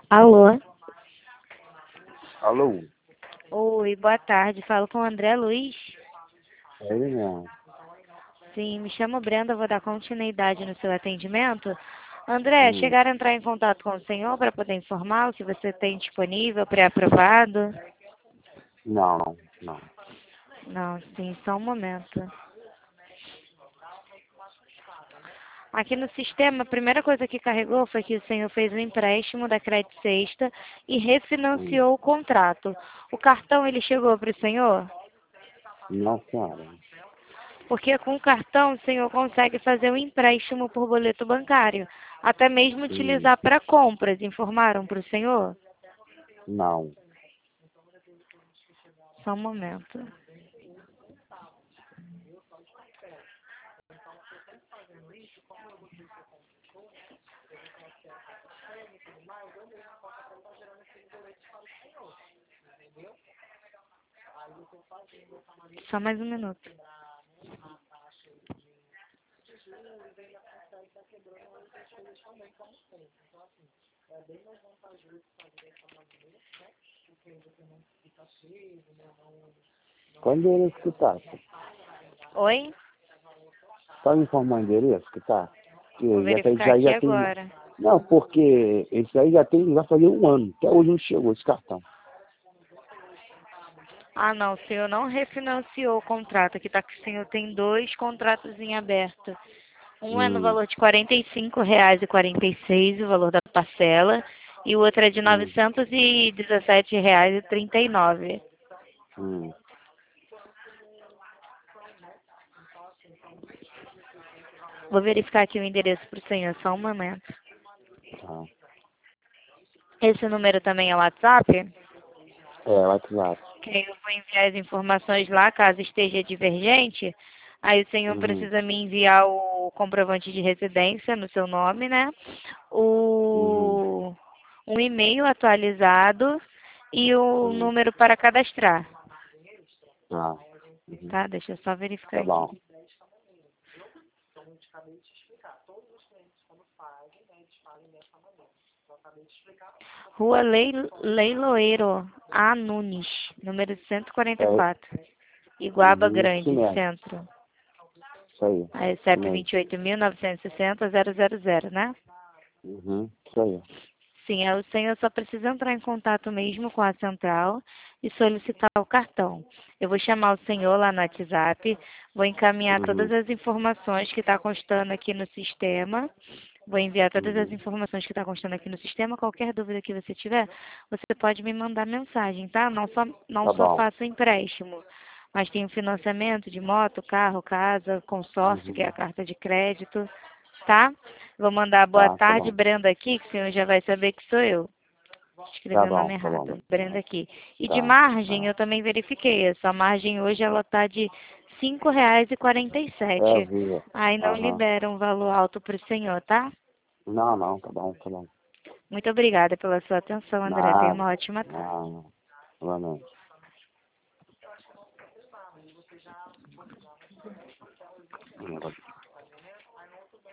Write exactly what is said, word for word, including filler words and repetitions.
Alô? Alô? Oi, boa tarde. Falo com o André Luiz. É ele mesmo. Sim, me chamo Brenda, vou dar continuidade no seu atendimento. André, Hum. chegaram a entrar em contato com o senhor para poder informar o que você tem disponível, pré-aprovado? Não, não, não. Não, sim, só um momento. Aqui no sistema, a primeira coisa que carregou foi que o senhor fez um empréstimo da Credit Sexta e Hum. refinanciou o contrato. O cartão, ele chegou para o senhor? Não, senhora. Porque com o cartão o senhor consegue fazer um empréstimo por boleto bancário, até mesmo Hum. utilizar para compras. Informaram para o senhor? Não. Só um momento. Só mais um minuto. Qual endereço que tá? Oi? Pode informar o endereço que tá? Vou Que já, tem, verificar já, aqui já tem... agora. Não, porque esse aí já tem, vai fazer um ano. Até hoje não chegou esse cartão. Ah, não, o senhor não refinanciou o contrato. Aqui está que o senhor tem dois contratos em aberto. Um é no Hum. valor de quarenta e cinco reais e quarenta e seis centavos, o valor da parcela, e o outro é de Hum. novecentos e dezessete reais e trinta e nove centavos. Hum. Vou verificar aqui o endereço para o senhor, só um momento. Tá. Esse número também é WhatsApp? É, WhatsApp. Que eu vou enviar as informações lá, caso esteja divergente. Aí o senhor Uhum. precisa me enviar o comprovante de residência no seu nome, né? Uhum. O, um e-mail atualizado e o Uhum. número para cadastrar. Tá. Uhum. Tá? Deixa eu só verificar Tá aqui. bom. Rua Lei- Leiloeiro A. Nunes, número cento e quarenta e É, quatro. Iguaba uhum. Isso Grande, mesmo. centro. Isso aí. Aí, Isso CEP mesmo. vinte e oito mil novecentos e sessenta zero zero zero, né? Uhum. Isso aí. Sim, aí o senhor só precisa entrar em contato mesmo com a central e solicitar o cartão. Eu vou chamar o senhor lá no WhatsApp, vou encaminhar todas Uhum. as informações que está constando aqui no sistema, vou enviar todas as Uhum. informações que está constando aqui no sistema. Qualquer dúvida que você tiver, você pode me mandar mensagem, tá? Não só, não Tá só bom. faço empréstimo, mas tem o financiamento de moto, carro, casa, consórcio, que é a Uhum. carta de crédito, tá? Vou mandar boa Tá, tá tarde, bom. Brenda, aqui, que o senhor já vai saber que sou eu. Tá Escrevi o bom, nome tá bom. errado. Brenda aqui. E de Tá, margem, tá. eu também verifiquei. A sua margem hoje ela está de cinco reais e quarenta e É, eu sete. vi. Aí não Aham. libera um valor alto para o senhor, tá? Não, não, tá bom, tá bom. Muito obrigada pela sua atenção, André. Tenha Nada. uma ótima tarde. Não, realmente. Hum,